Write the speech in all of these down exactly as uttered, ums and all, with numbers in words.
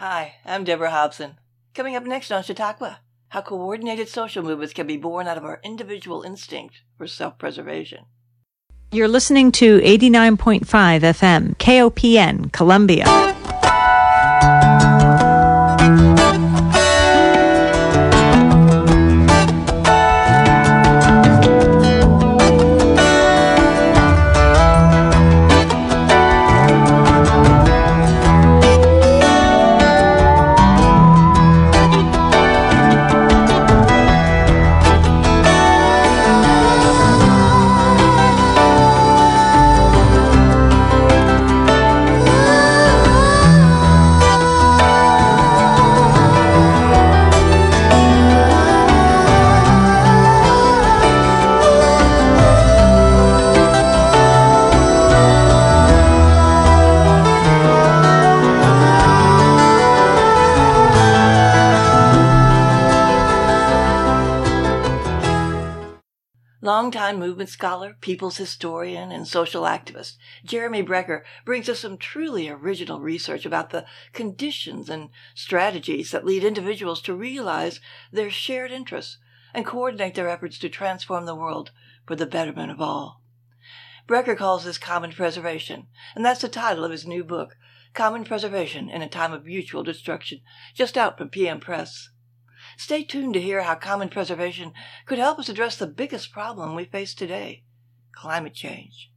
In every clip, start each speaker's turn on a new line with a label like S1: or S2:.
S1: Hi, I'm Deborah Hobson. Coming up next on Chautauqua, how coordinated social movements can be born out of our individual instinct for self-preservation.
S2: You're listening to eighty-nine point five F M, K O P N, Columbia.
S1: Longtime movement scholar, people's historian, and social activist Jeremy Brecher brings us some truly original research about the conditions and strategies that lead individuals to realize their shared interests and coordinate their efforts to transform the world for the betterment of all. Brecher calls this common preservation, and that's the title of his new book, Common Preservation in a Time of Mutual Destruction, just out from P M Press. Stay tuned to hear how common preservation could help us address the biggest problem we face today, climate change.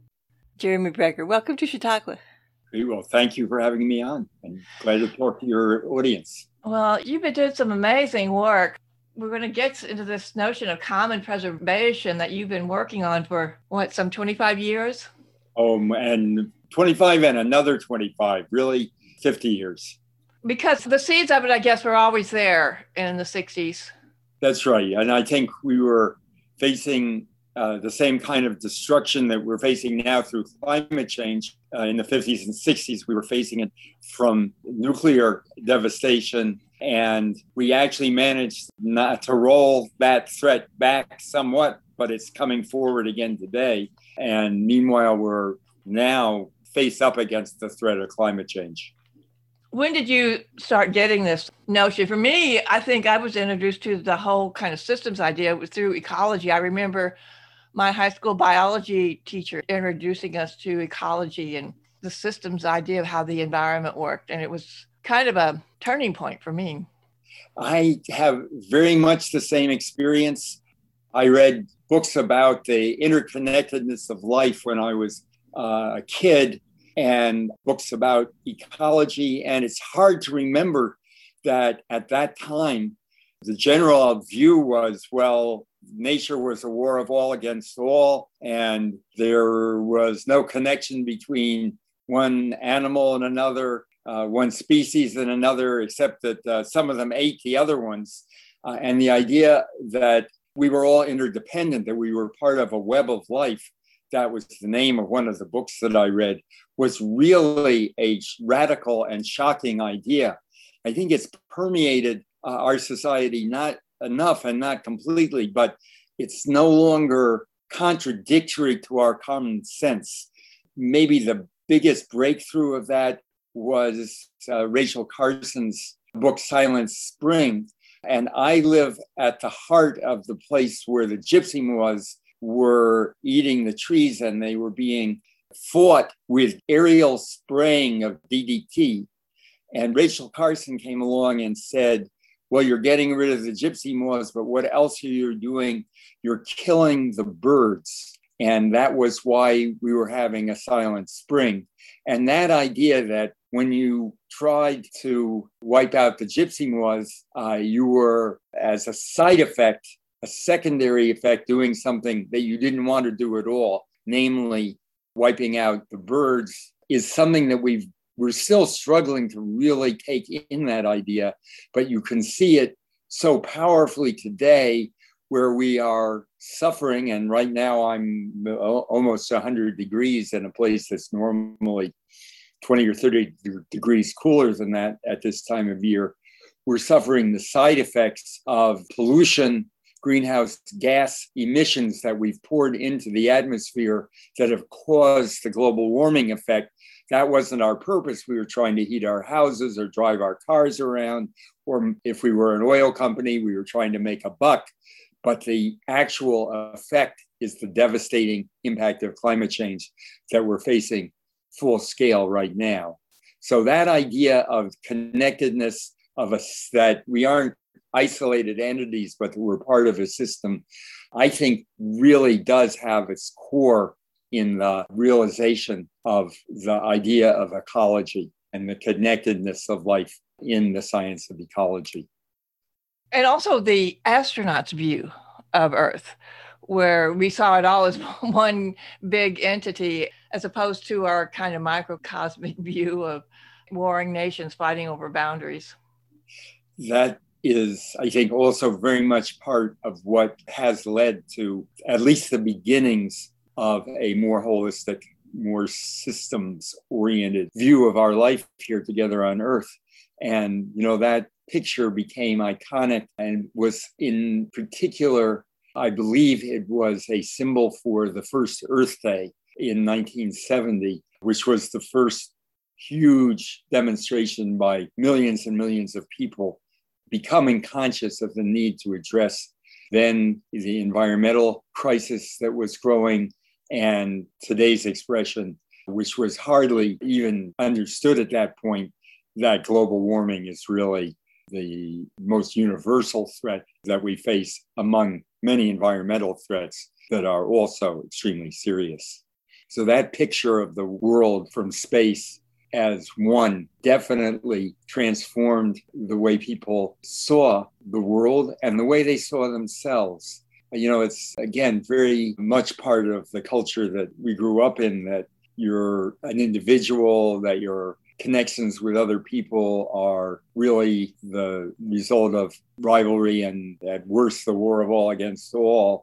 S1: Jeremy Brecher, welcome to Chautauqua.
S3: Well, thank you for having me on. I'm glad to talk to your audience.
S1: Well, you've been doing some amazing work. We're going to get into this notion of common preservation that you've been working on for, what, some twenty-five years?
S3: Um, and twenty-five and another twenty-five, really fifty years.
S1: Because the seeds of it, I guess, were always there in the sixties.
S3: That's right. And I think we were facing uh, the same kind of destruction that we're facing now through climate change. Uh, in the fifties and sixties, we were facing it from nuclear devastation. And we actually managed not to roll that threat back somewhat, but it's coming forward again today. And meanwhile, we're now faced up against the threat of climate change.
S1: When did you start getting this notion? For me, I think I was introduced to the whole kind of systems idea through ecology. I remember my high school biology teacher introducing us to ecology and the systems idea of how the environment worked. And it was kind of a turning point for me.
S3: I have very much the same experience. I read books about the interconnectedness of life when I was uh, a kid, and books about ecology. And it's hard to remember that at that time, the general view was, well, nature was a war of all against all, and there was no connection between one animal and another, uh, one species and another, except that uh, some of them ate the other ones. Uh, and the idea that we were all interdependent, that we were part of a web of life, that was the name of one of the books that I read, was really a radical and shocking idea. I think it's permeated uh, our society, not enough and not completely, but it's no longer contradictory to our common sense. Maybe the biggest breakthrough of that was uh, Rachel Carson's book, Silent Spring. And I live at the heart of the place where the gypsy moths were eating the trees, and they were being fought with aerial spraying of D D T. And Rachel Carson came along and said, well, you're getting rid of the gypsy moths, but what else are you doing? You're killing the birds. And that was why we were having a silent spring. And that idea that when you tried to wipe out the gypsy moths, uh, you were, as a side effect, a secondary effect, doing something that you didn't want to do at all, namely wiping out the birds, is something that we've, we're still struggling to really take in, that idea, but you can see it so powerfully today where we are suffering. And right now I'm almost one hundred degrees in a place that's normally twenty or thirty degrees cooler than that at this time of year. We're suffering the side effects of pollution, greenhouse gas emissions that we've poured into the atmosphere that have caused the global warming effect that wasn't our purpose. We were trying to heat our houses or drive our cars around, or if we were an oil company, we were trying to make a buck. But the actual effect is the devastating impact of climate change that we're facing full scale right now. So that idea of connectedness, of us, that we aren't isolated entities, but that we're part of a system, I think really does have its core in the realization of the idea of ecology and the connectedness of life in the science of ecology.
S1: And also the astronaut's view of Earth, where we saw it all as one big entity, as opposed to our kind of microcosmic view of warring nations fighting over boundaries.
S3: That is, I think, also very much part of what has led to at least the beginnings of a more holistic, more systems-oriented view of our life here together on Earth. And, you know, that picture became iconic and was in particular, I believe it was a symbol for the first Earth Day in nineteen seventy, which was the first huge demonstration by millions and millions of people becoming conscious of the need to address then the environmental crisis that was growing and today's expression, which was hardly even understood at that point, that global warming is really the most universal threat that we face among many environmental threats that are also extremely serious. So that picture of the world from space as one definitely transformed the way people saw the world and the way they saw themselves. You know, it's, again, very much part of the culture that we grew up in, that you're an individual, that your connections with other people are really the result of rivalry and, at worst, the war of all against all.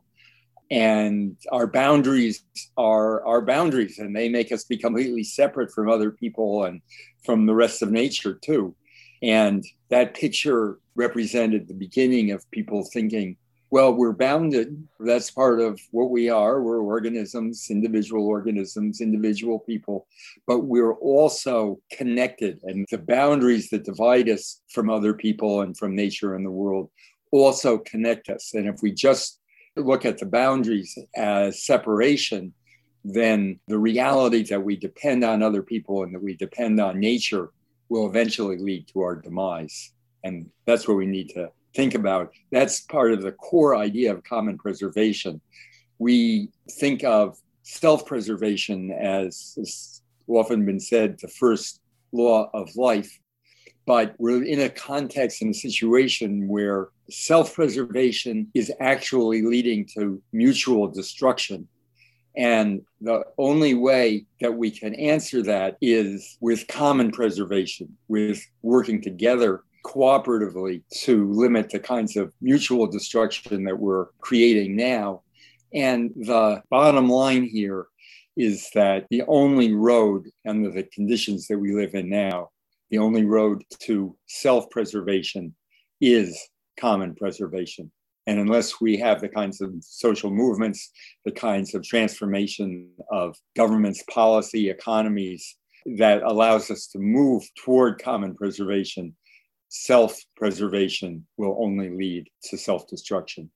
S3: And our boundaries are our boundaries, and they make us be completely separate from other people and from the rest of nature, too. And that picture represented the beginning of people thinking, well, we're bounded. That's part of what we are. We're organisms, individual organisms, individual people, but we're also connected. And the boundaries that divide us from other people and from nature and the world also connect us. And if we just look at the boundaries as separation, then the reality that we depend on other people and that we depend on nature will eventually lead to our demise. And that's what we need to think about. That's part of the core idea of common preservation. We think of self-preservation as has often been said, the first law of life. But we're in a context and a situation where self-preservation is actually leading to mutual destruction. And the only way that we can answer that is with common preservation, with working together cooperatively to limit the kinds of mutual destruction that we're creating now. And the bottom line here is that the only road under the conditions that we live in now, the only road to self-preservation is common preservation. And unless we have the kinds of social movements, the kinds of transformation of governments, policy, economies that allows us to move toward common preservation, self-preservation will only lead to self-destruction.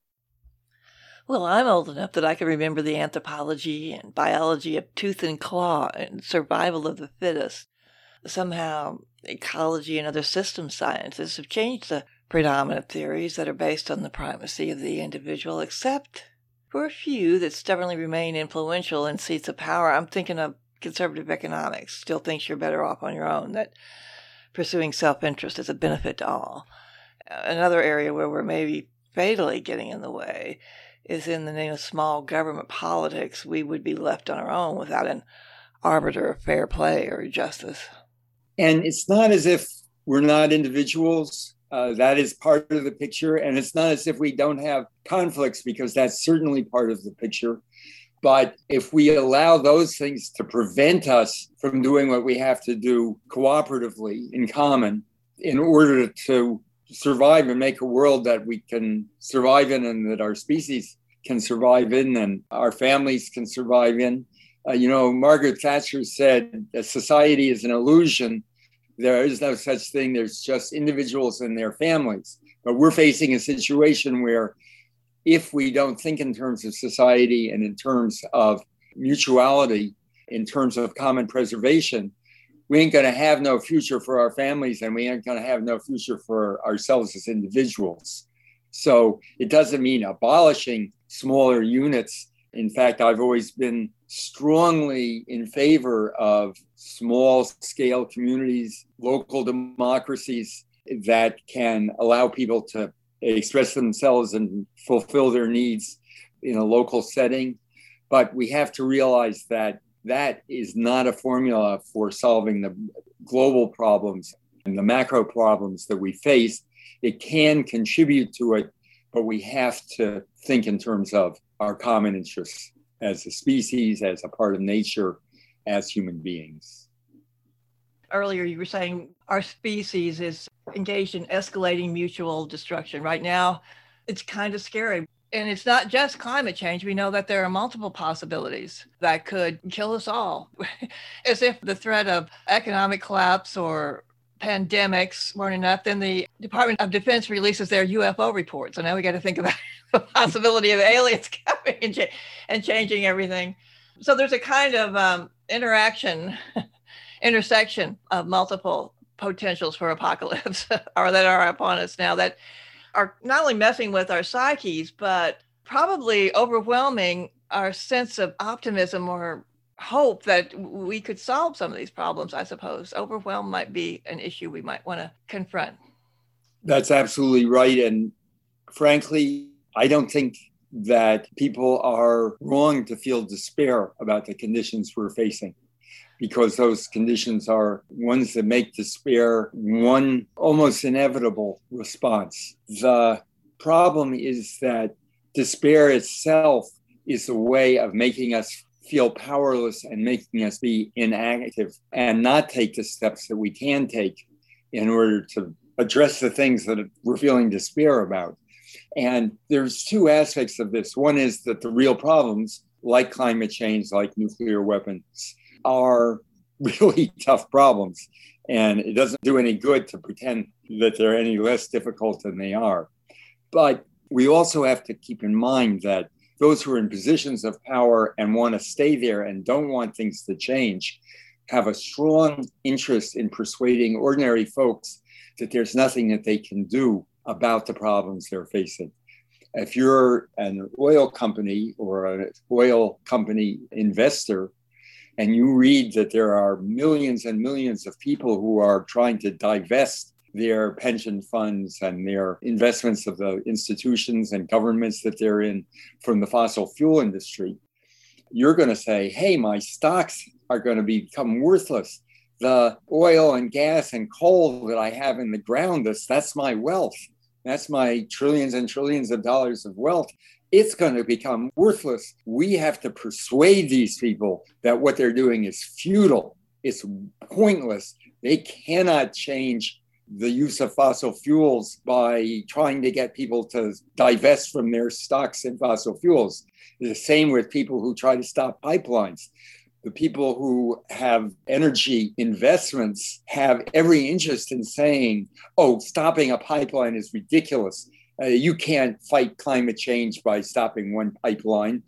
S1: Well, I'm old enough that I can remember the anthropology and biology of tooth and claw and survival of the fittest. Somehow, ecology and other system sciences have changed the predominant theories that are based on the primacy of the individual, except for a few that stubbornly remain influential in seats of power. I'm thinking of conservative economics, still thinks you're better off on your own, that pursuing self-interest is a benefit to all. Another area where we're maybe fatally getting in the way is in the name of small government politics. We would be left on our own without an arbiter of fair play or justice.
S3: And it's not as if we're not individuals. Uh, that is part of the picture. And it's not as if we don't have conflicts, because that's certainly part of the picture. But if we allow those things to prevent us from doing what we have to do cooperatively in common in order to survive and make a world that we can survive in and that our species can survive in and our families can survive in, Uh, you know, Margaret Thatcher said that society is an illusion. There is no such thing. There's just individuals and their families. But we're facing a situation where if we don't think in terms of society and in terms of mutuality, in terms of common preservation, we ain't going to have no future for our families, and we ain't going to have no future for ourselves as individuals. So it doesn't mean abolishing smaller units. In fact, I've always been strongly in favor of small scale communities, local democracies that can allow people to express themselves and fulfill their needs in a local setting. But we have to realize that that is not a formula for solving the global problems and the macro problems that we face. It can contribute to it, but we have to think in terms of our common interests as a species, as a part of nature, as human beings.
S1: Earlier, you were saying our species is engaged in escalating mutual destruction. Right now, it's kind of scary. And it's not just climate change. We know that there are multiple possibilities that could kill us all. As if the threat of economic collapse or pandemics weren't enough, then the Department of Defense releases their U F O reports. So now we got to think about the possibility of aliens coming and, cha- and changing everything. So there's a kind of um, interaction, intersection of multiple potentials for apocalypse or that are upon us now that are not only messing with our psyches, but probably overwhelming our sense of optimism or hope that we could solve some of these problems, I suppose. Overwhelm might be an issue we might want to confront.
S3: That's absolutely right. And frankly, I don't think that people are wrong to feel despair about the conditions we're facing, because those conditions are ones that make despair one almost inevitable response. The problem is that despair itself is a way of making us feel powerless and making us be inactive and not take the steps that we can take in order to address the things that we're feeling despair about. And there's two aspects of this. One is that the real problems, like climate change, like nuclear weapons, are really tough problems. And it doesn't do any good to pretend that they're any less difficult than they are. But we also have to keep in mind that those who are in positions of power and want to stay there and don't want things to change have a strong interest in persuading ordinary folks that there's nothing that they can do about the problems they're facing. If you're an oil company or an oil company investor, and you read that there are millions and millions of people who are trying to divest their pension funds and their investments of the institutions and governments that they're in from the fossil fuel industry, you're going to say, hey, my stocks are going to become worthless. The oil and gas and coal that I have in the ground, that's, that's my wealth. That's my trillions and trillions of dollars of wealth. It's going to become worthless. We have to persuade these people that what they're doing is futile. It's pointless. They cannot change the use of fossil fuels by trying to get people to divest from their stocks in fossil fuels. The same with people who try to stop pipelines. The people who have energy investments have every interest in saying, oh, stopping a pipeline is ridiculous. Uh, you can't fight climate change by stopping one pipeline.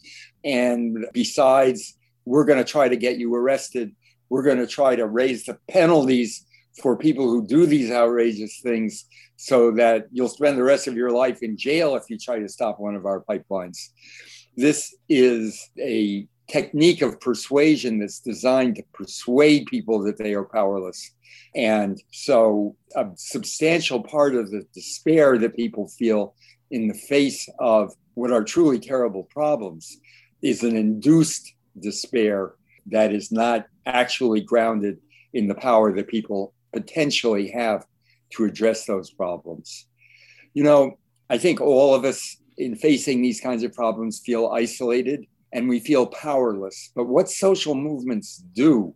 S3: And besides, we're going to try to get you arrested. We're going to try to raise the penalties for people who do these outrageous things so that you'll spend the rest of your life in jail if you try to stop one of our pipelines. This is a technique of persuasion that's designed to persuade people that they are powerless. And so a substantial part of the despair that people feel in the face of what are truly terrible problems is an induced despair that is not actually grounded in the power that people potentially have to address those problems. You know, I think all of us in facing these kinds of problems feel isolated and we feel powerless. But what social movements do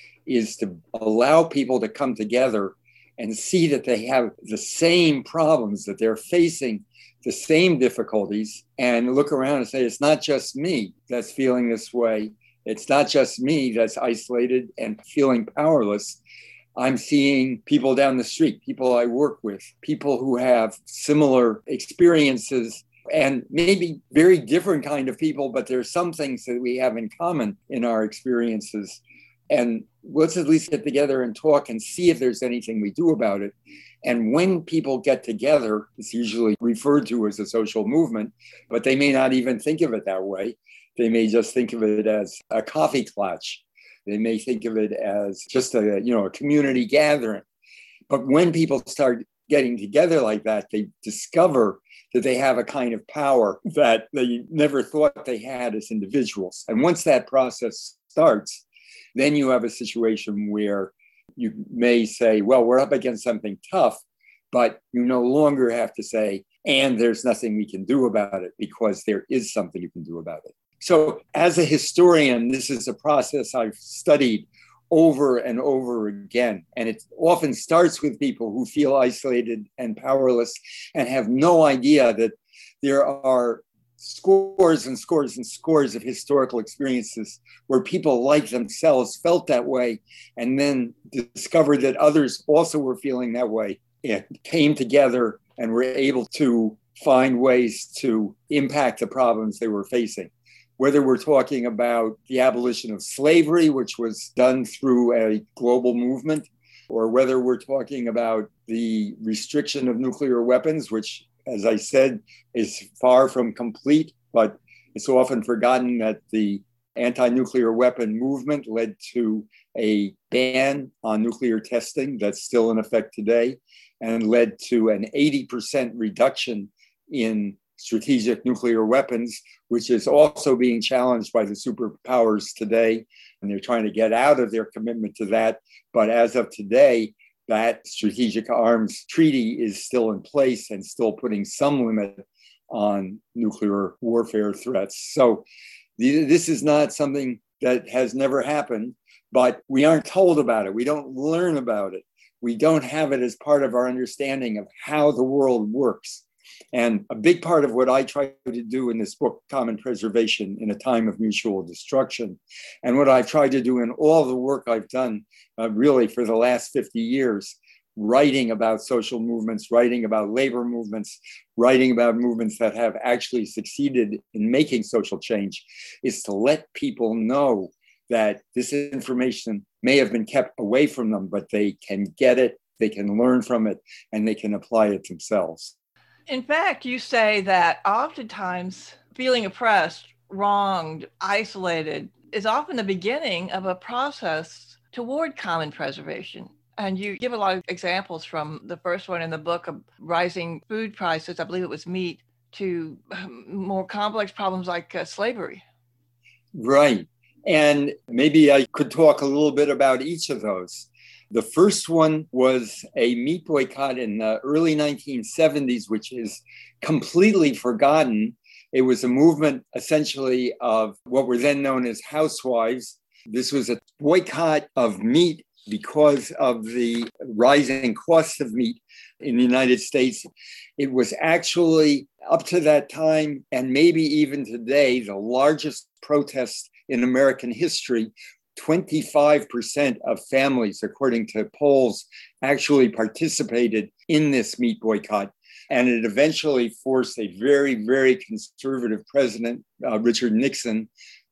S3: is to allow people to come together and see that they have the same problems, that they're facing the same difficulties, and look around and say, it's not just me that's feeling this way. It's not just me that's isolated and feeling powerless. I'm seeing people down the street, people I work with, people who have similar experiences and maybe very different kind of people, but there's some things that we have in common in our experiences. And let's at least get together and talk and see if there's anything we do about it. And when people get together, it's usually referred to as a social movement, but they may not even think of it that way. They may just think of it as a coffee clutch. They may think of it as just a, you know, a community gathering. But when people start getting together like that, they discover that they have a kind of power that they never thought they had as individuals. And once that process starts, then you have a situation where you may say, well, we're up against something tough, but you no longer have to say, and there's nothing we can do about it, because there is something you can do about it. So as a historian, this is a process I've studied over and over again. And it often starts with people who feel isolated and powerless and have no idea that there are scores and scores and scores of historical experiences where people like themselves felt that way and then discovered that others also were feeling that way and came together and were able to find ways to impact the problems they were facing. Whether we're talking about the abolition of slavery, which was done through a global movement, or whether we're talking about the restriction of nuclear weapons, which, as I said, is far from complete, but it's often forgotten that the anti-nuclear weapon movement led to a ban on nuclear testing that's still in effect today, and led to an eighty percent reduction in strategic nuclear weapons, which is also being challenged by the superpowers today. And they're trying to get out of their commitment to that. But as of today, that strategic arms treaty is still in place and still putting some limit on nuclear warfare threats. So the, this is not something that has never happened, but we aren't told about it. We don't learn about it. We don't have it as part of our understanding of how the world works. And a big part of what I try to do in this book, Common Preservation in a Time of Mutual Destruction, and what I've tried to do in all the work I've done uh, really for the last fifty years, writing about social movements, writing about labor movements, writing about movements that have actually succeeded in making social change, is to let people know that this information may have been kept away from them, but they can get it, they can learn from it, and they can apply it themselves.
S1: In fact, you say that oftentimes feeling oppressed, wronged, isolated is often the beginning of a process toward common preservation. And you give a lot of examples from the first one in the book of rising food prices, I believe it was meat, to more complex problems like uh, slavery.
S3: Right. And maybe I could talk a little bit about each of those. The first one was a meat boycott in the early nineteen seventies, which is completely forgotten. It was a movement essentially of what were then known as housewives. This was a boycott of meat because of the rising cost of meat in the United States. It was actually, up to that time, and maybe even today, the largest protest in American history. twenty-five percent of families, according to polls, actually participated in this meat boycott. And it eventually forced a very, very conservative president, uh, Richard Nixon,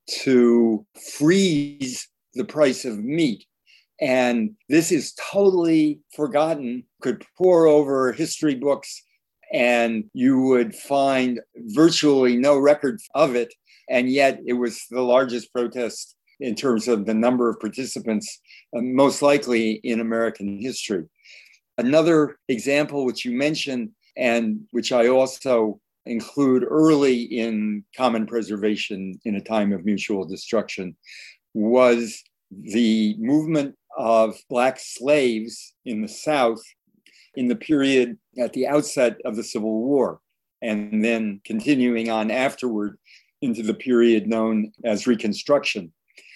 S3: to freeze the price of meat. And this is totally forgotten, could pour over history books, and you would find virtually no record of it. And yet it was the largest protest in terms of the number of participants, uh, most likely in American history. Another example, which you mentioned, and which I also include early in Common Preservation in a Time of Mutual Destruction, was the movement of Black slaves in the South in the period at the outset of the Civil War, and then continuing on afterward into the period known as Reconstruction.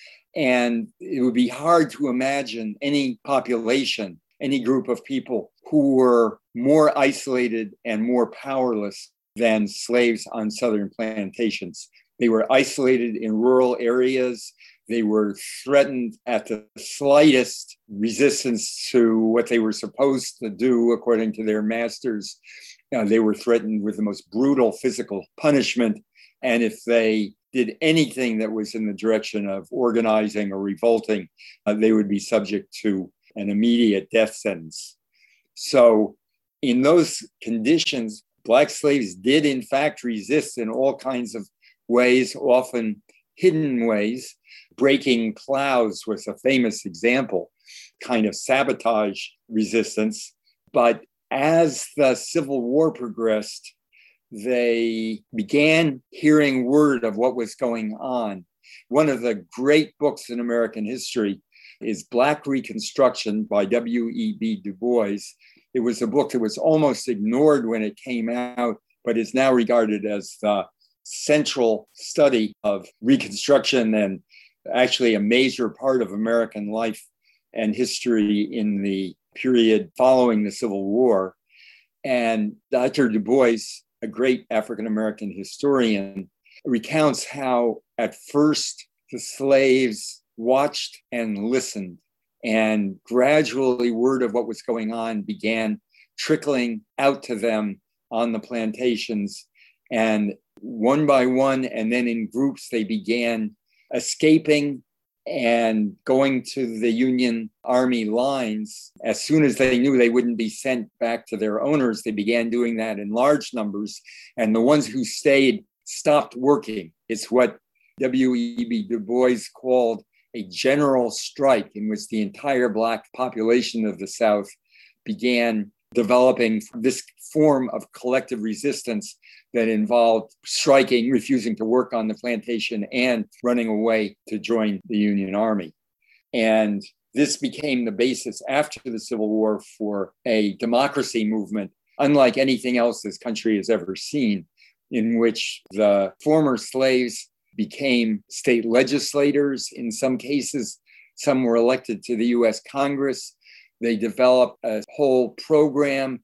S3: And it would be hard to imagine any population, any group of people who were more isolated and more powerless than slaves on Southern plantations. They were isolated in rural areas. They were threatened at the slightest resistance to what they were supposed to do according to their masters. Uh, they were threatened with the most brutal physical punishment. And if they did anything that was in the direction of organizing or revolting, uh, they would be subject to an immediate death sentence. So in those conditions, Black slaves did in fact resist in all kinds of ways, often hidden ways. Breaking plows was a famous example, kind of sabotage resistance. But as the Civil War progressed, they began hearing word of what was going on. One of the great books in American history is Black Reconstruction by W E B Du Bois. It was a book that was almost ignored when it came out, but is now regarded as the central study of Reconstruction and actually a major part of American life and history in the period following the Civil War. And Doctor Du Bois, a great African-American historian, recounts how at first the slaves watched and listened, and gradually word of what was going on began trickling out to them on the plantations. And one by one, and then in groups, they began escaping and going to the Union Army lines. As soon as they knew they wouldn't be sent back to their owners, they began doing that in large numbers. And the ones who stayed stopped working. It's what W E B Du Bois called a general strike, in which the entire Black population of the South began developing this form of collective resistance that involved striking, refusing to work on the plantation, and running away to join the Union Army. And this became the basis after the Civil War for a democracy movement, unlike anything else this country has ever seen, in which the former slaves became state legislators. In some cases, some were elected to the U S Congress. They developed a whole program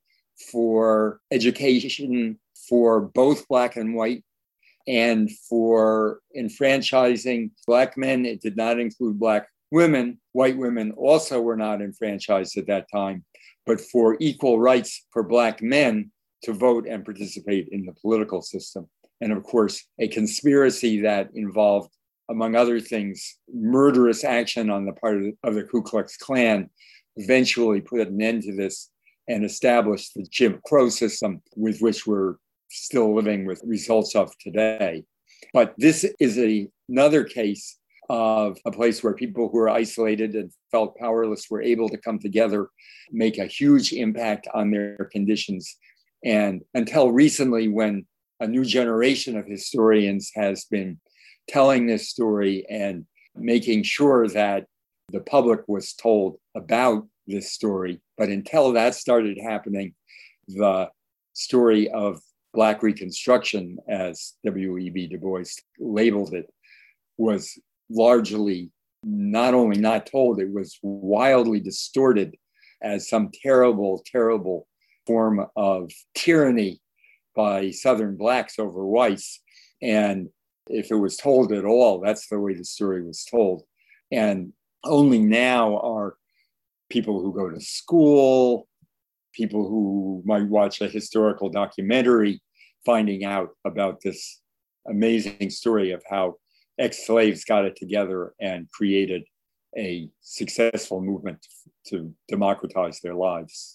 S3: for education for both Black and white, and for enfranchising Black men. It did not include Black women. White women also were not enfranchised at that time, but for equal rights for Black men to vote and participate in the political system. And of course, a conspiracy that involved, among other things, murderous action on the part of the, of the Ku Klux Klan eventually put an end to this and established the Jim Crow system, with which we're still living with results of today. But this is a, another case of a place where people who were isolated and felt powerless were able to come together, make a huge impact on their conditions. And until recently, when a new generation of historians has been telling this story and making sure that the public was told about this story. But until that started happening, the story of Black Reconstruction, as W E B Du Bois labeled it, was largely not only not told, it was wildly distorted as some terrible, terrible form of tyranny by Southern Blacks over whites. And if it was told at all, that's the way the story was told. And only now are people who go to school, people who might watch a historical documentary, finding out about this amazing story of how ex-slaves got it together and created a successful movement to democratize their lives.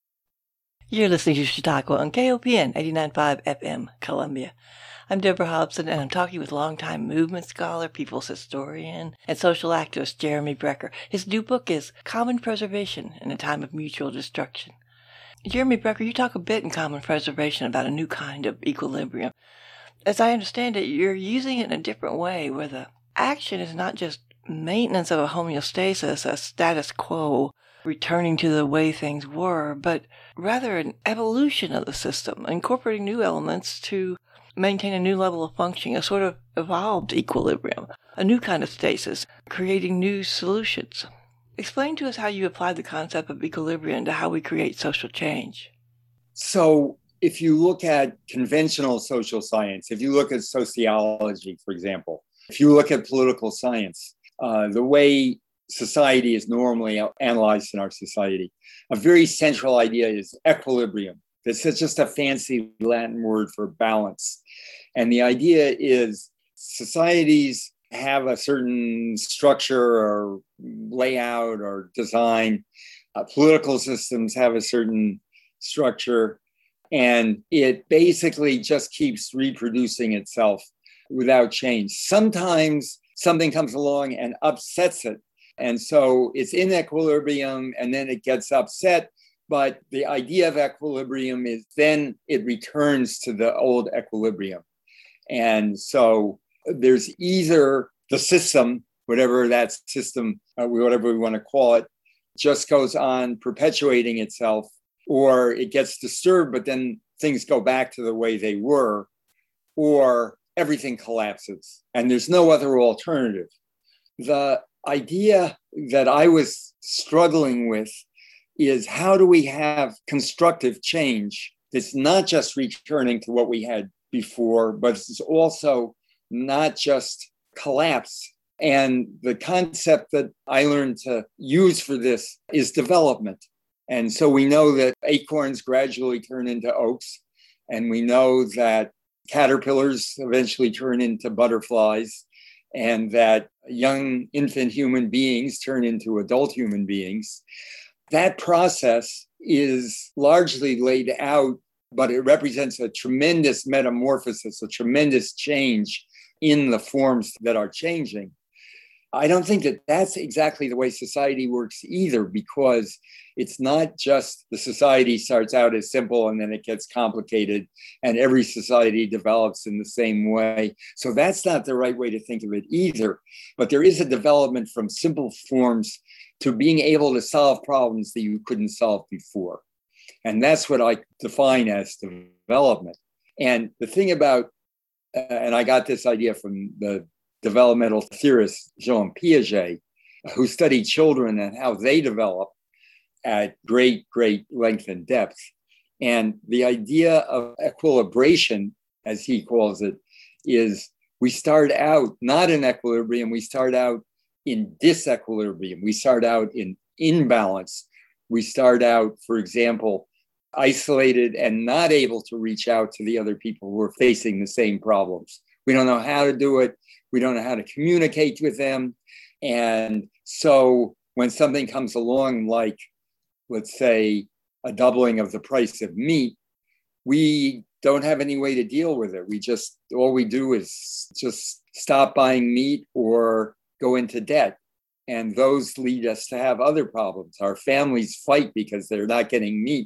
S1: You're listening to Chautauqua on K O P N eighty-nine point five F M, Columbia. I'm Deborah Hobson, and I'm talking with longtime movement scholar, people's historian, and social activist Jeremy Brecher. His new book is Common Preservation in a Time of Mutual Destruction. Jeremy Brecher, you talk a bit in Common Preservation about a new kind of equilibrium. As I understand it, you're using it in a different way, where the action is not just maintenance of a homeostasis, a status quo, returning to the way things were, but rather an evolution of the system, incorporating new elements to maintain a new level of functioning, a sort of evolved equilibrium, a new kind of stasis, creating new solutions. Explain to us how you apply the concept of equilibrium to how we create social change.
S3: So if you look at conventional social science, if you look at sociology, for example, if you look at political science, uh, the way society is normally analyzed in our society. A very central idea is equilibrium. This is just a fancy Latin word for balance. And the idea is societies have a certain structure or layout or design. Uh, political systems have a certain structure. And it basically just keeps reproducing itself without change. Sometimes something comes along and upsets it. And so it's in equilibrium and then it gets upset. But the idea of equilibrium is then it returns to the old equilibrium. And so there's either the system, whatever that system, uh, whatever we want to call it, just goes on perpetuating itself, or it gets disturbed, but then things go back to the way they were, or everything collapses and there's no other alternative. The idea that I was struggling with is how do we have constructive change that's not just returning to what we had before, but it's also not just collapse. And the concept that I learned to use for this is development. And so we know that acorns gradually turn into oaks, and we know that caterpillars eventually turn into butterflies, and that young infant human beings turn into adult human beings. That process is largely laid out, but it represents a tremendous metamorphosis, a tremendous change in the forms that are changing. I don't think that that's exactly the way society works either, because it's not just the society starts out as simple and then it gets complicated and every society develops in the same way. So that's not the right way to think of it either. But there is a development from simple forms to being able to solve problems that you couldn't solve before. And that's what I define as development. And the thing about, uh, and I got this idea from the developmental theorist Jean Piaget, who studied children and how they develop at great, great length and depth. And the idea of equilibration, as he calls it, is we start out not in equilibrium, we start out in disequilibrium. We start out in imbalance. We start out, for example, isolated and not able to reach out to the other people who are facing the same problems. We don't know how to do it. We don't know how to communicate with them. And so when something comes along, like, let's say, a doubling of the price of meat, we don't have any way to deal with it. We just, all we do is just stop buying meat or go into debt. And those lead us to have other problems. Our families fight because they're not getting meat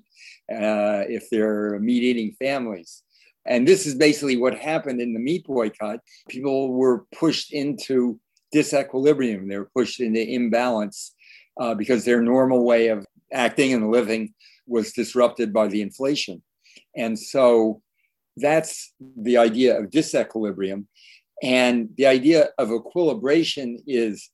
S3: uh, if they're meat-eating families. And this is basically what happened in the meat boycott. People were pushed into disequilibrium. They were pushed into imbalance uh, because their normal way of acting and living was disrupted by the inflation. And so that's the idea of disequilibrium. And the idea of equilibration is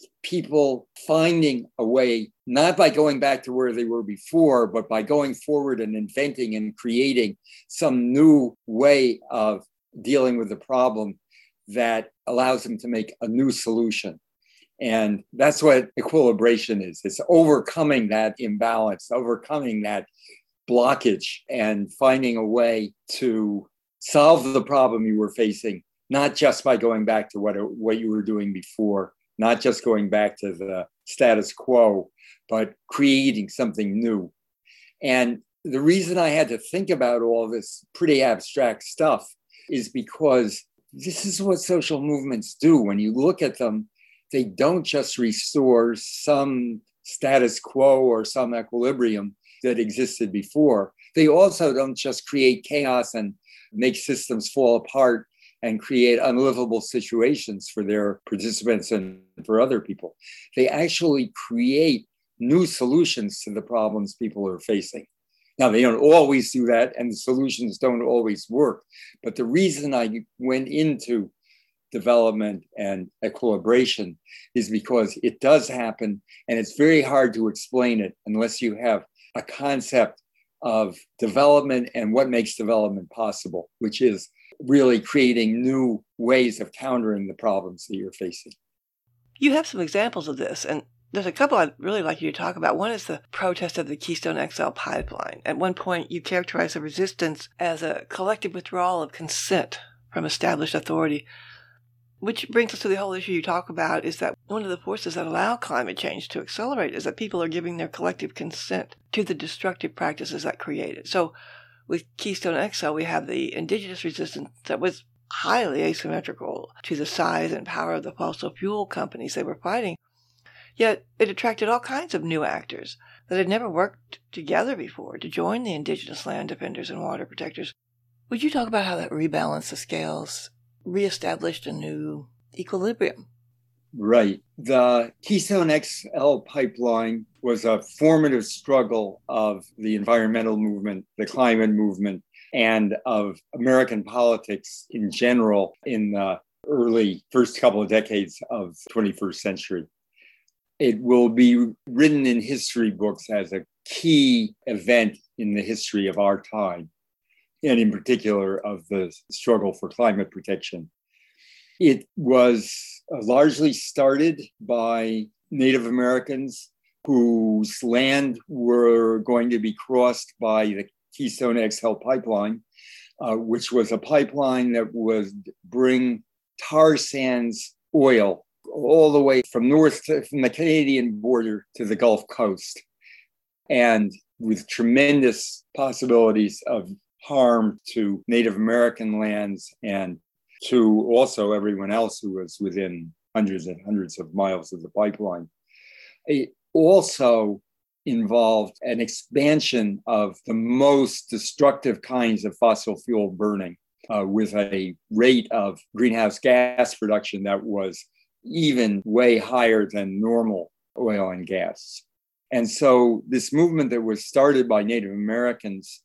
S3: people finding a way, not by going back to where they were before, but by going forward and inventing and creating some new way of dealing with the problem that allows them to make a new solution. And that's what equilibration is. It's overcoming that imbalance, overcoming that blockage, and finding a way to solve the problem you were facing, not just by going back to what, what you were doing before, not just going back to the status quo, but creating something new. And the reason I had to think about all this pretty abstract stuff is because this is what social movements do. When you look at them, they don't just restore some status quo or some equilibrium that existed before. They also don't just create chaos and make systems fall apart and create unlivable situations for their participants and for other people. They actually create new solutions to the problems people are facing. Now, they don't always do that, and the solutions don't always work. But the reason I went into development and equilibration is because it does happen, and it's very hard to explain it unless you have a concept of development and what makes development possible, which is really creating new ways of countering the problems that you're facing.
S1: You have some examples of this, and there's a couple I'd really like you to talk about. One is the protest of the Keystone X L pipeline. At one point, you characterize the resistance as a collective withdrawal of consent from established authority, which brings us to the whole issue you talk about, is that one of the forces that allow climate change to accelerate is that people are giving their collective consent to the destructive practices that create it. So with Keystone X L, we have the indigenous resistance that was highly asymmetrical to the size and power of the fossil fuel companies they were fighting. Yet it attracted all kinds of new actors that had never worked together before to join the indigenous land defenders and water protectors. Would you talk about how that rebalanced the scales, reestablished a new equilibrium?
S3: Right. The Keystone X L pipeline was a formative struggle of the environmental movement, the climate movement, and of American politics in general in the early first couple of decades of the twenty-first century. It will be written in history books as a key event in the history of our time, and in particular of the struggle for climate protection. It was largely started by Native Americans whose land were going to be crossed by the Keystone X L pipeline, uh, which was a pipeline that would bring tar sands oil all the way from north to, from the Canadian border to the Gulf Coast, and with tremendous possibilities of harm to Native American lands and to also everyone else who was within hundreds and hundreds of miles of the pipeline. It also involved an expansion of the most destructive kinds of fossil fuel burning, uh, with a rate of greenhouse gas production that was even way higher than normal oil and gas. And so this movement that was started by Native Americans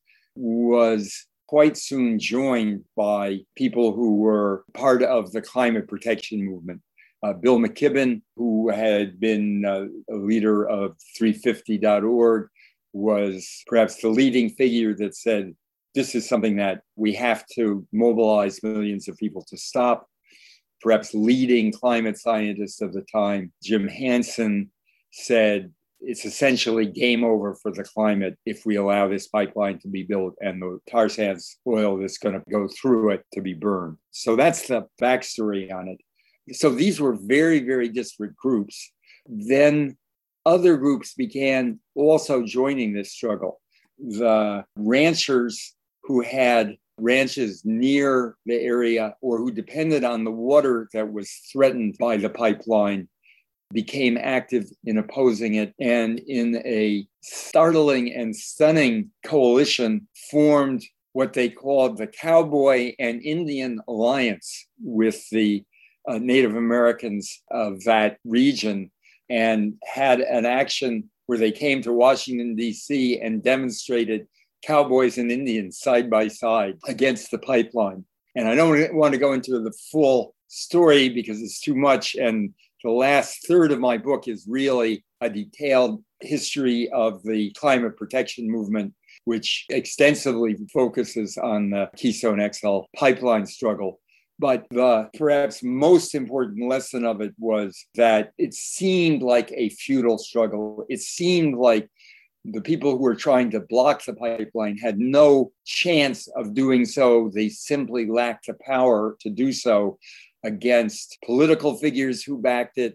S3: was quite soon joined by people who were part of the climate protection movement. Uh, Bill McKibben, who had been uh, a leader of three fifty dot org, was perhaps the leading figure that said, this is something that we have to mobilize millions of people to stop. Perhaps leading climate scientist of the time, Jim Hansen, said, it's essentially game over for the climate if we allow this pipeline to be built and the tar sands oil that's going to go through it to be burned. So that's the backstory on it. So these were very, very disparate groups. Then other groups began also joining this struggle. The ranchers who had ranches near the area or who depended on the water that was threatened by the pipeline became active in opposing it, and in a startling and stunning coalition formed what they called the Cowboy and Indian Alliance with the uh, Native Americans of that region, and had an action where they came to Washington, D C and demonstrated cowboys and Indians side by side against the pipeline. And I don't want to go into the full story because it's too much, and the last third of my book is really a detailed history of the climate protection movement, which extensively focuses on the Keystone X L pipeline struggle. But the perhaps most important lesson of it was that it seemed like a futile struggle. It seemed like the people who were trying to block the pipeline had no chance of doing so. They simply lacked the power to do so against political figures who backed it,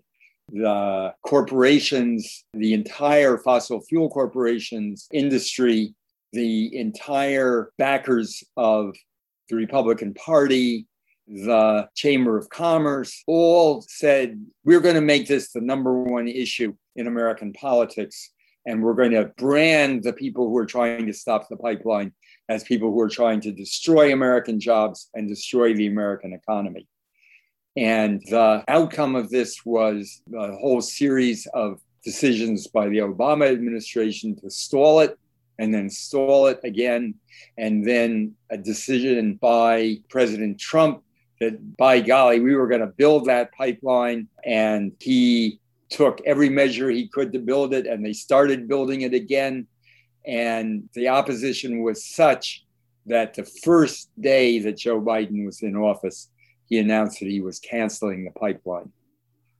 S3: the corporations, the entire fossil fuel corporations industry, the entire backers of the Republican Party, the Chamber of Commerce, all said, we're going to make this the number one issue in American politics. And we're going to brand the people who are trying to stop the pipeline as people who are trying to destroy American jobs and destroy the American economy. And the outcome of this was a whole series of decisions by the Obama administration to stall it and then stall it again. And then a decision by President Trump that, by golly, we were going to build that pipeline. And he took every measure he could to build it, and they started building it again. And the opposition was such that the first day that Joe Biden was in office, he announced that he was canceling the pipeline.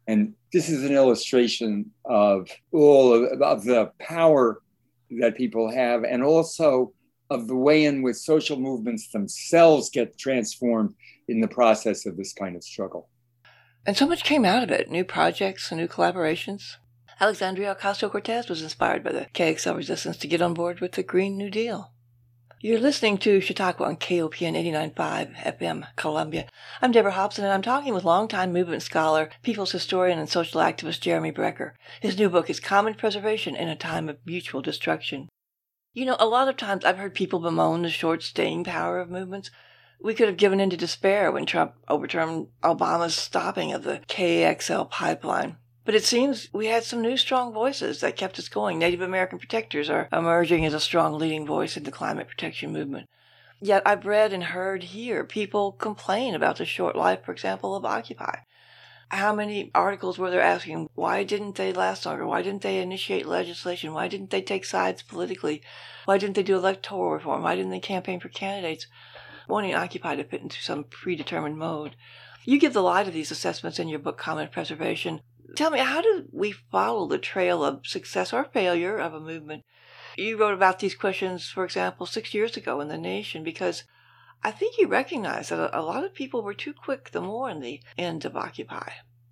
S3: And this is an illustration of all of, of the power that people have, and also of the way in which social movements themselves get transformed in the process of this kind of struggle.
S1: And so much came out of it, new projects and new collaborations. Alexandria Ocasio-Cortez was inspired by the K X L resistance to get on board with the Green New Deal. You're listening to Chautauqua on K O P N eighty-nine point five F M, Columbia. I'm Deborah Hobson, and I'm talking with longtime movement scholar, people's historian, and social activist Jeremy Brecker. His new book is Common Preservation in a Time of Mutual Destruction. You know, a lot of times I've heard people bemoan the short staying power of movements. We could have given in to despair when Trump overturned Obama's stopping of the K X L pipeline. But it seems we had some new strong voices that kept us going. Native American protectors are emerging as a strong leading voice in the climate protection movement. Yet I've read and heard here people complain about the short life, for example, of Occupy. How many articles were there asking, why didn't they last longer? Why didn't they initiate legislation? Why didn't they take sides politically? Why didn't they do electoral reform? Why didn't they campaign for candidates wanting Occupy to fit into some predetermined mode? You give the lie to these assessments in your book, Common Preservation. Tell me, how do we follow the trail of success or failure of a movement? You wrote about these questions, for example, six years ago in The Nation, because I think you recognize that a lot of people were too quick to mourn the end of Occupy.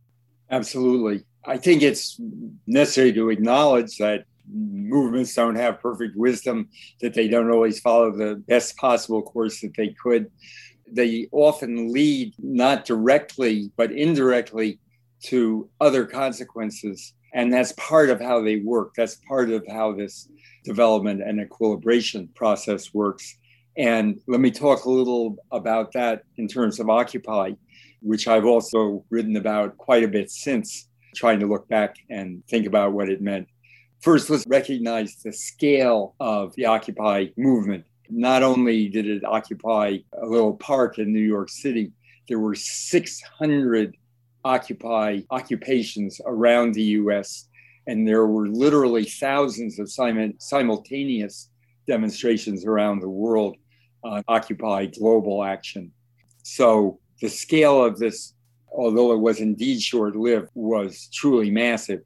S3: Absolutely. I think it's necessary to acknowledge that movements don't have perfect wisdom, that they don't always follow the best possible course that they could. They often lead not directly, but indirectly to other consequences. And that's part of how they work. That's part of how this development and equilibration process works. And let me talk a little about that in terms of Occupy, which I've also written about quite a bit since, trying to look back and think about what it meant. First, let's recognize the scale of the Occupy movement. Not only did it occupy a little park in New York City, there were six hundred Occupy occupations around the U S, and there were literally thousands of sim- simultaneous demonstrations around the world on Occupy global action. So the scale of this, although it was indeed short-lived, was truly massive.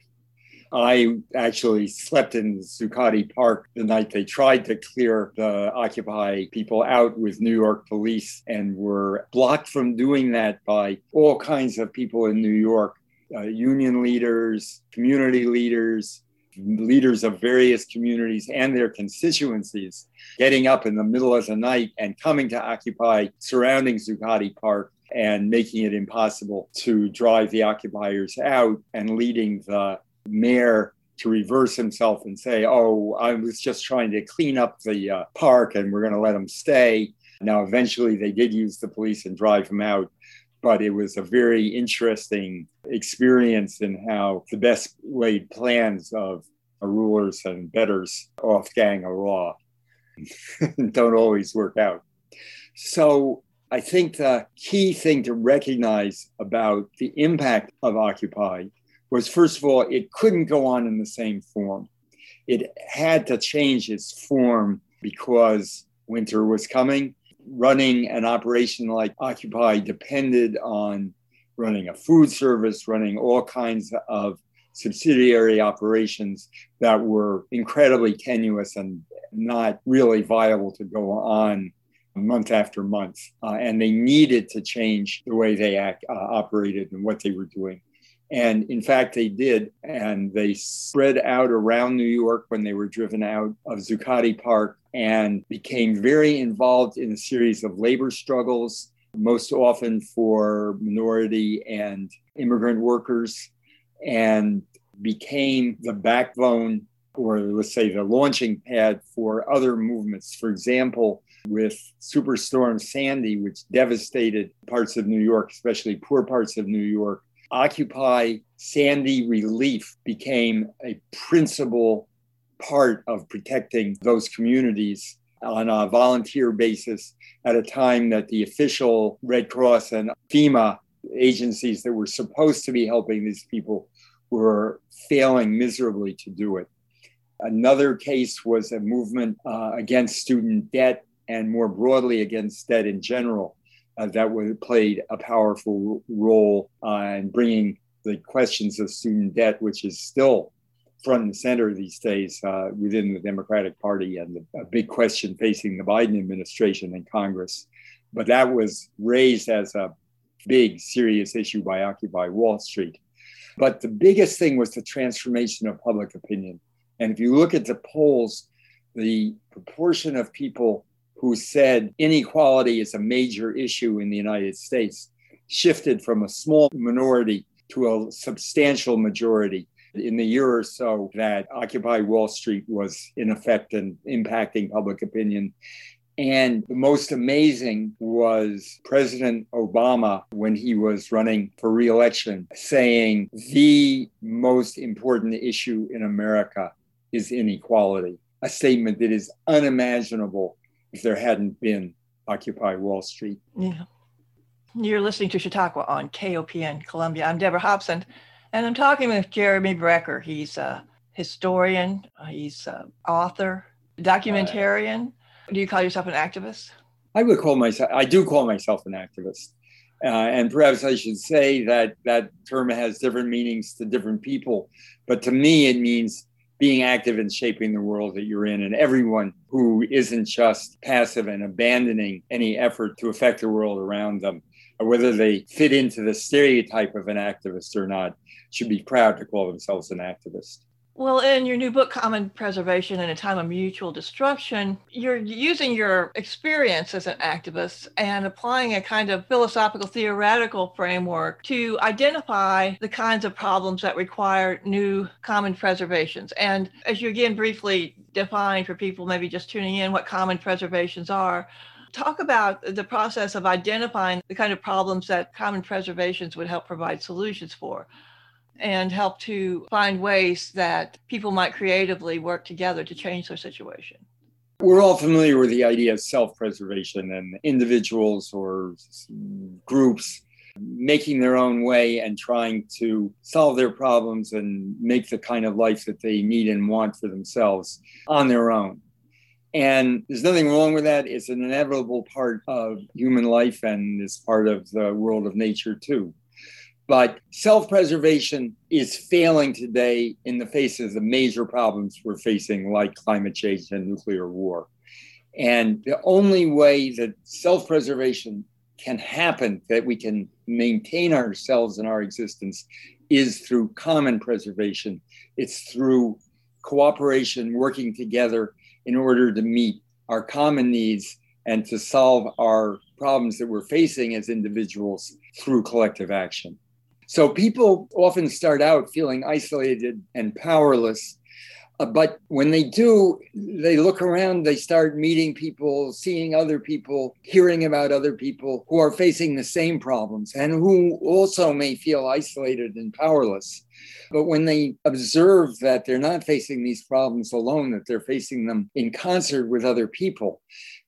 S3: I actually slept in Zuccotti Park the night they tried to clear the Occupy people out with New York police, and were blocked from doing that by all kinds of people in New York, uh, union leaders, community leaders, leaders of various communities and their constituencies, getting up in the middle of the night and coming to Occupy surrounding Zuccotti Park and making it impossible to drive the occupiers out, and leading the mayor to reverse himself and say, oh, I was just trying to clean up the uh, park and we're going to let them stay. Now, eventually they did use the police and drive him out, but it was a very interesting experience in how the best laid plans of rulers and betters off gang of law don't always work out. So I think the key thing to recognize about the impact of Occupy was, first of all, it couldn't go on in the same form. It had to change its form because winter was coming. Running an operation like Occupy depended on running a food service, running all kinds of subsidiary operations that were incredibly tenuous and not really viable to go on month after month. Uh, and they needed to change the way they act, uh, operated and what they were doing. And in fact, they did. And they spread out around New York when they were driven out of Zuccotti Park, and became very involved in a series of labor struggles, most often for minority and immigrant workers, and became the backbone, or let's say the launching pad, for other movements. For example, with Superstorm Sandy, which devastated parts of New York, especially poor parts of New York, Occupy Sandy relief became a principal part of protecting those communities on a volunteer basis at a time that the official Red Cross and FEMA agencies that were supposed to be helping these people were failing miserably to do it. Another case was a movement uh, against student debt, and more broadly against debt in general. Uh, that was, played a powerful role uh, in bringing the questions of student debt, which is still front and center these days uh, within the Democratic Party and a big question facing the Biden administration and Congress. But that was raised as a big, serious issue by Occupy Wall Street. But the biggest thing was the transformation of public opinion. And if you look at the polls, the proportion of people who said inequality is a major issue in the United States shifted from a small minority to a substantial majority in the year or so that Occupy Wall Street was in effect and impacting public opinion. And the most amazing was President Obama, when he was running for re-election, saying the most important issue in America is inequality, a statement that is unimaginable if there hadn't been Occupy Wall Street.
S1: Yeah. You're listening to Chautauqua on K O P N Columbia. I'm Deborah Hobson, and I'm talking with Jeremy Brecher. He's a historian, he's an author, documentarian. Do you call yourself an activist?
S3: I would call myself, I do call myself an activist. Uh, and perhaps I should say that that term has different meanings to different people. But to me, it means being active in shaping the world that you're in, and everyone who isn't just passive and abandoning any effort to affect the world around them, or whether they fit into the stereotype of an activist or not, should be proud to call themselves an activist.
S1: Well, in your new book, Common Preservation in a Time of Mutual Destruction, you're using your experience as an activist and applying a kind of philosophical, theoretical framework to identify the kinds of problems that require new common preservations. And as you again briefly define for people maybe just tuning in what common preservations are, talk about the process of identifying the kind of problems that common preservations would help provide solutions for, and help to find ways that people might creatively work together to change their situation.
S3: We're all familiar with the idea of self-preservation and individuals or groups making their own way and trying to solve their problems and make the kind of life that they need and want for themselves on their own. And there's nothing wrong with that. It's an inevitable part of human life and is part of the world of nature too. But self-preservation is failing today in the face of the major problems we're facing, like climate change and nuclear war. And the only way that self-preservation can happen, that we can maintain ourselves and our existence, is through common preservation. It's through cooperation, working together in order to meet our common needs and to solve our problems that we're facing as individuals through collective action. So people often start out feeling isolated and powerless, uh, but when they do, they look around, they start meeting people, seeing other people, hearing about other people who are facing the same problems and who also may feel isolated and powerless. But when they observe that they're not facing these problems alone, that they're facing them in concert with other people,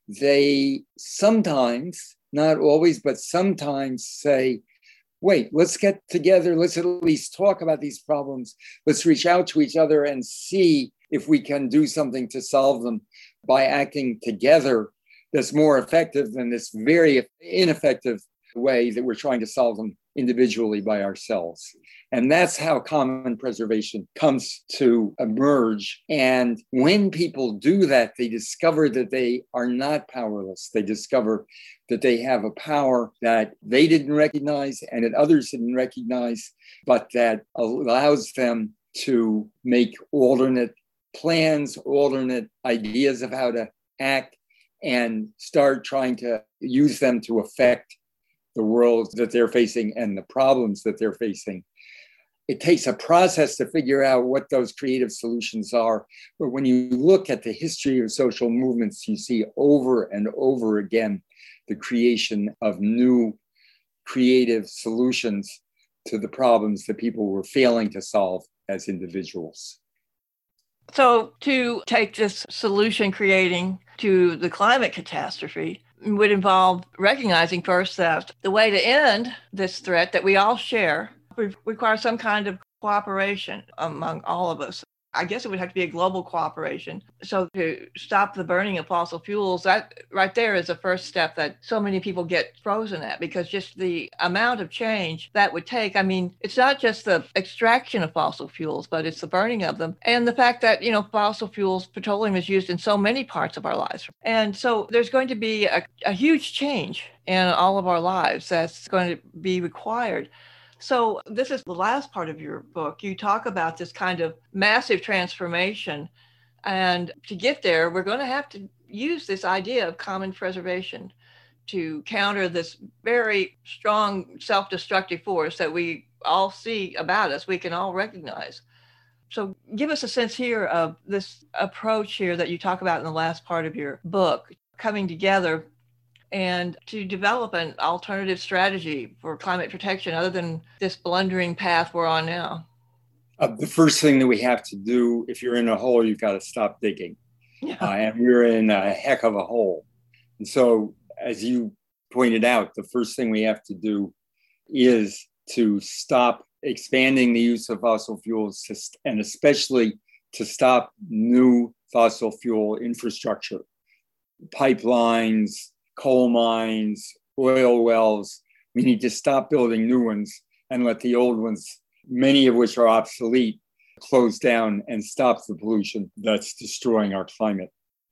S3: they sometimes, not always, but sometimes say, wait, let's get together. Let's at least talk about these problems. Let's reach out to each other and see if we can do something to solve them by acting together that's more effective than this very ineffective way that we're trying to solve them individually by ourselves. And that's how common preservation comes to emerge. And when people do that, they discover that they are not powerless. They discover that they have a power that they didn't recognize and that others didn't recognize, but that allows them to make alternate plans, alternate ideas of how to act, and start trying to use them to affect the world that they're facing and the problems that they're facing. It takes a process to figure out what those creative solutions are. But when you look at the history of social movements, you see over and over again the creation of new creative solutions to the problems that people were failing to solve as individuals.
S1: So to take this solution creating to the climate catastrophe would involve recognizing first that the way to end this threat that we all share requires some kind of cooperation among all of us. I guess it would have to be a global cooperation. So to stop the burning of fossil fuels, that right there is the first step that so many people get frozen at, because just the amount of change that would take. I mean, it's not just the extraction of fossil fuels, but it's the burning of them. And the fact that, you know, fossil fuels, petroleum is used in so many parts of our lives. And so there's going to be a, a huge change in all of our lives that's going to be required. So this is the last part of your book. You talk about this kind of massive transformation. And to get there, we're going to have to use this idea of common preservation to counter this very strong self-destructive force that we all see about us, we can all recognize. So give us a sense here of this approach here that you talk about in the last part of your book, coming together and to develop an alternative strategy for climate protection other than this blundering path we're on now.
S3: Uh, the first thing that we have to do, if you're in a hole, you've got to stop digging.
S1: Yeah.
S3: Uh, and we're in a heck of a hole. And so, as you pointed out, the first thing we have to do is to stop expanding the use of fossil fuels, and especially to stop new fossil fuel infrastructure, pipelines, coal mines, oil wells. We need to stop building new ones and let the old ones, many of which are obsolete, close down and stop the pollution that's destroying our climate.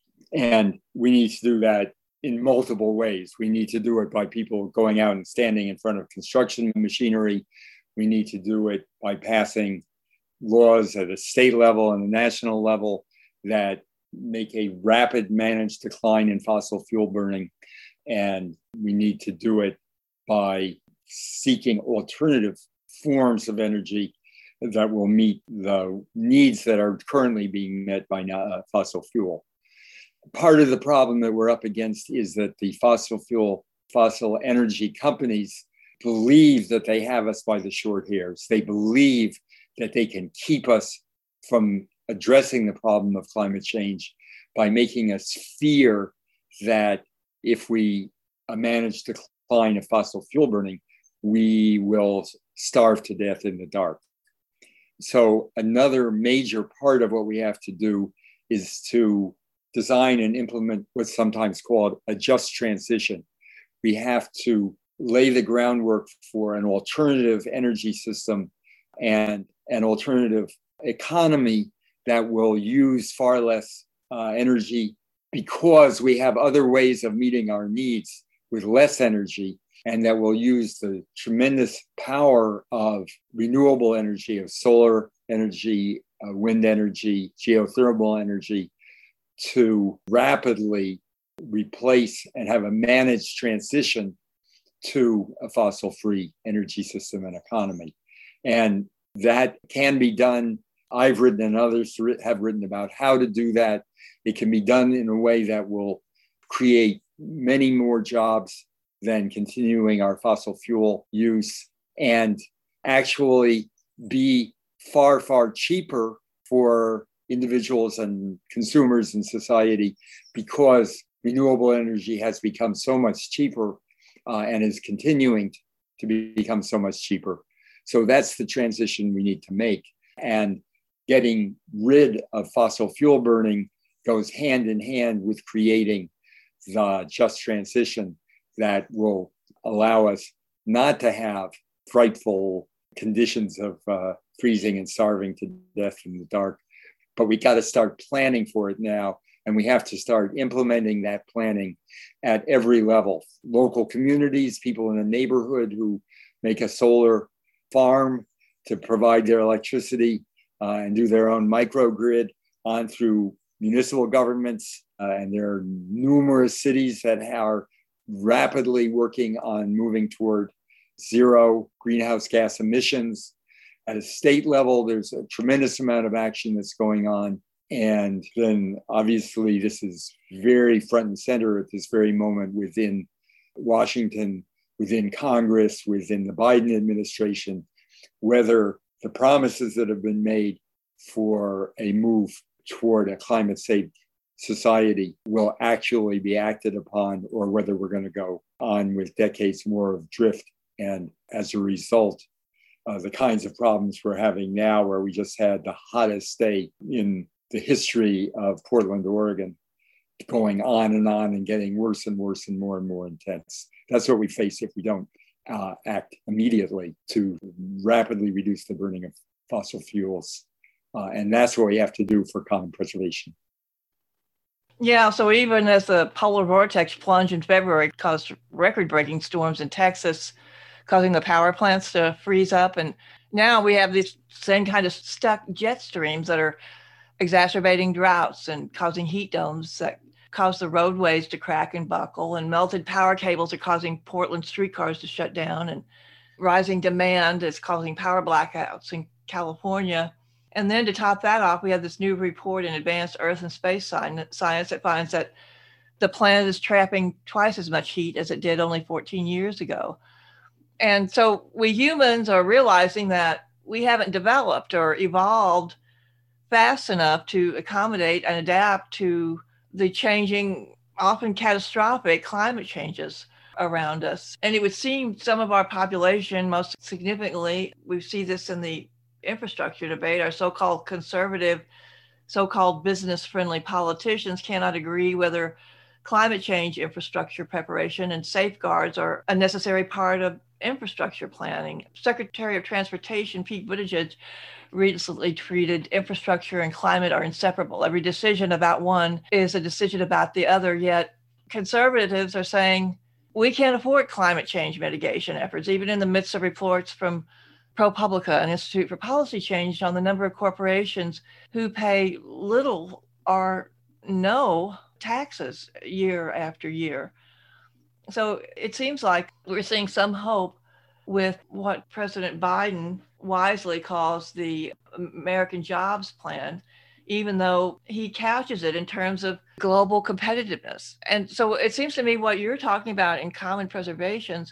S3: And we need to do that in multiple ways. We need to do it by people going out and standing in front of construction machinery. We need to do it by passing laws at a state level and a national level that make a rapid managed decline in fossil fuel burning. And we need to do it by seeking alternative forms of energy that will meet the needs that are currently being met by uh, fossil fuel. Part of the problem that we're up against is that the fossil fuel, fossil energy companies believe that they have us by the short hairs. They believe that they can keep us from addressing the problem of climate change by making us fear that if we manage the decline of fossil fuel burning, we will starve to death in the dark. So another major part of what we have to do is to design and implement what's sometimes called a just transition. We have to lay the groundwork for an alternative energy system and an alternative economy that will use far less uh, energy, because we have other ways of meeting our needs with less energy, and that will use the tremendous power of renewable energy, of solar energy, uh, wind energy, geothermal energy, to rapidly replace and have a managed transition to a fossil-free energy system and economy. And that can be done. I've written and others have written about how to do that. It can be done in a way that will create many more jobs than continuing our fossil fuel use, and actually be far, far cheaper for individuals and consumers in society, because renewable energy has become so much cheaper uh, and is continuing to be, become so much cheaper. So that's the transition we need to make. And getting rid of fossil fuel burning goes hand in hand with creating the just transition that will allow us not to have frightful conditions of uh, freezing and starving to death in the dark. But we got to start planning for it now. And we have to start implementing that planning at every level. Local communities, people in a neighborhood who make a solar farm to provide their electricity uh, and do their own microgrid, on through municipal governments. Uh, and there are numerous cities that are rapidly working on moving toward zero greenhouse gas emissions. At a state level, there's a tremendous amount of action that's going on. And then obviously this is very front and center at this very moment within Washington, within Congress, within the Biden administration, whether the promises that have been made for a move toward a climate safe society will actually be acted upon, or whether we're going to go on with decades more of drift. And as a result, uh, the kinds of problems we're having now, where we just had the hottest day in the history of Portland, Oregon, going on and on and getting worse and worse and more and more intense. That's what we face if we don't uh, act immediately to rapidly reduce the burning of fossil fuels. Uh, and that's what we have to do for common preservation.
S1: Yeah, so even as the polar vortex plunged in February, it caused record-breaking storms in Texas, causing the power plants to freeze up. And now we have these same kind of stuck jet streams that are exacerbating droughts and causing heat domes that cause the roadways to crack and buckle, and melted power cables are causing Portland streetcars to shut down, and rising demand is causing power blackouts in California. And then to top that off, we have this new report in Advanced Earth and Space Science that finds that the planet is trapping twice as much heat as it did only fourteen years ago. And so we humans are realizing that we haven't developed or evolved fast enough to accommodate and adapt to the changing, often catastrophic climate changes around us. And it would seem some of our population, most significantly, we see this in the infrastructure debate, our so-called conservative, so-called business-friendly politicians cannot agree whether climate change infrastructure preparation and safeguards are a necessary part of infrastructure planning. Secretary of Transportation Pete Buttigieg recently tweeted, "Infrastructure and climate are inseparable. Every decision about one is a decision about the other." Yet conservatives are saying we can't afford climate change mitigation efforts, even in the midst of reports from ProPublica and Institute for Policy Change on the number of corporations who pay little or no taxes year after year. So it seems like we're seeing some hope with what President Biden wisely calls the American Jobs Plan, even though he couches it in terms of global competitiveness. And so it seems to me what you're talking about in common preservations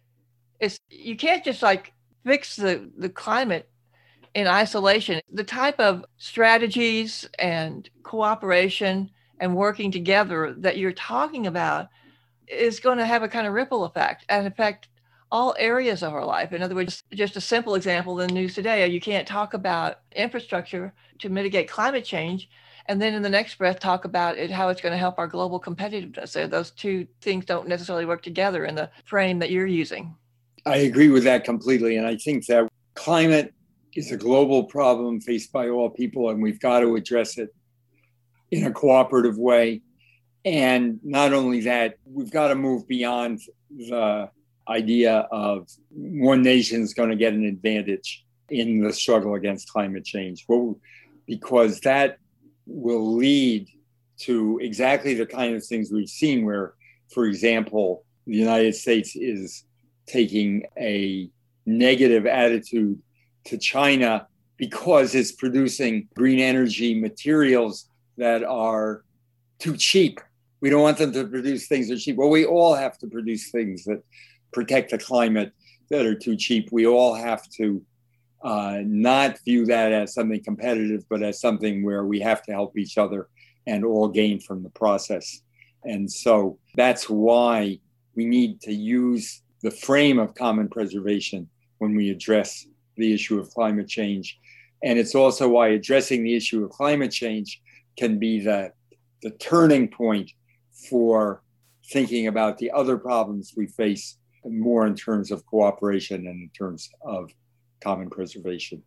S1: is you can't just like fix the, the climate in isolation. The type of strategies and cooperation and working together that you're talking about is going to have a kind of ripple effect and affect all areas of our life. In other words, just a simple example in the news today, you can't talk about infrastructure to mitigate climate change and then in the next breath talk about it, how it's going to help our global competitiveness. So those two things don't necessarily work together in the frame that you're using.
S3: I agree with that completely. And I think that climate is a global problem faced by all people, and we've got to address it in a cooperative way. And not only that, we've got to move beyond the idea of one nation is going to get an advantage in the struggle against climate change, well, because that will lead to exactly the kind of things we've seen where, for example, the United States is taking a negative attitude to China because it's producing green energy materials that are too cheap. We don't want them to produce things that are cheap. Well, we all have to produce things that protect the climate that are too cheap. We all have to uh, not view that as something competitive, but as something where we have to help each other and all gain from the process. And so that's why we need to use the frame of common preservation when we address the issue of climate change. And it's also why addressing the issue of climate change can be the, the turning point for thinking about the other problems we face more in terms of cooperation and in terms of common preservation.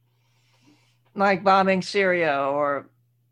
S1: Like bombing Syria or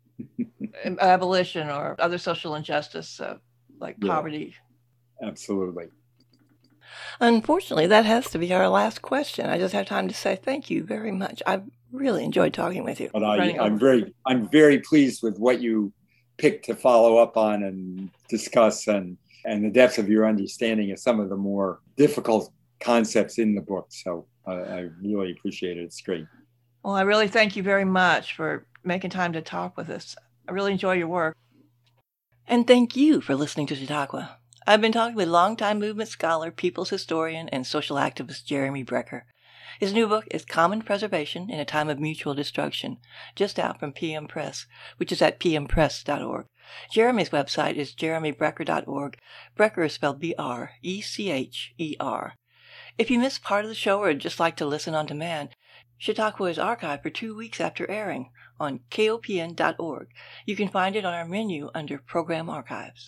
S1: abolition or other social injustice, uh, like
S3: Yeah,
S1: poverty.
S3: absolutely.
S1: Unfortunately, that has to be our last question. I just have time to say thank you very much. I've really enjoyed talking with you.
S3: But I, I'm very, I'm very pleased with what you picked to follow up on and discuss, and and the depth of your understanding of some of the more difficult concepts in the book. So uh, I really appreciate it. It's great.
S1: Well, I really thank you very much for making time to talk with us. I really enjoy your work. And thank you for listening to Chautauqua. I've been talking with longtime movement scholar, people's historian, and social activist Jeremy Brecker. His new book is Common Preservation in a Time of Mutual Destruction, just out from P M Press, which is at p m press dot org. Jeremy's website is jeremy brecker dot org. Brecker is spelled B R E C H E R. If you missed part of the show or would just like to listen on demand, Chautauqua is archived for two weeks after airing on K O P N dot org. You can find it on our menu under Program Archives.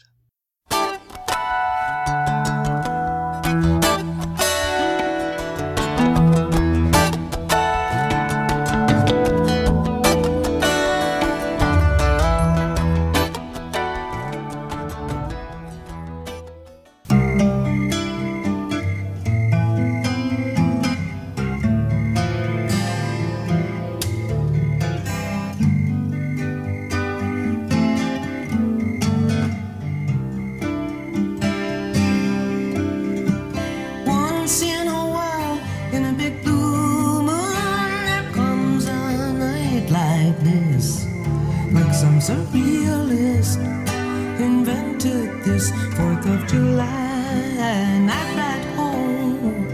S4: Surrealist invented this fourth of July night at home.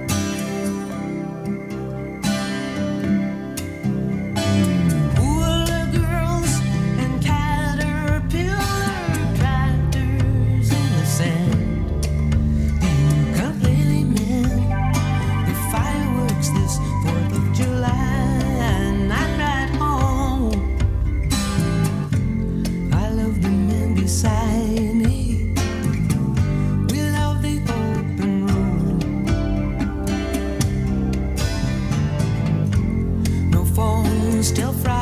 S4: Hula girls and caterpillar tractors in the sand. Ukulele men, the fireworks this fourth of July night at home. Beside me, we love the open road. No phones till Friday.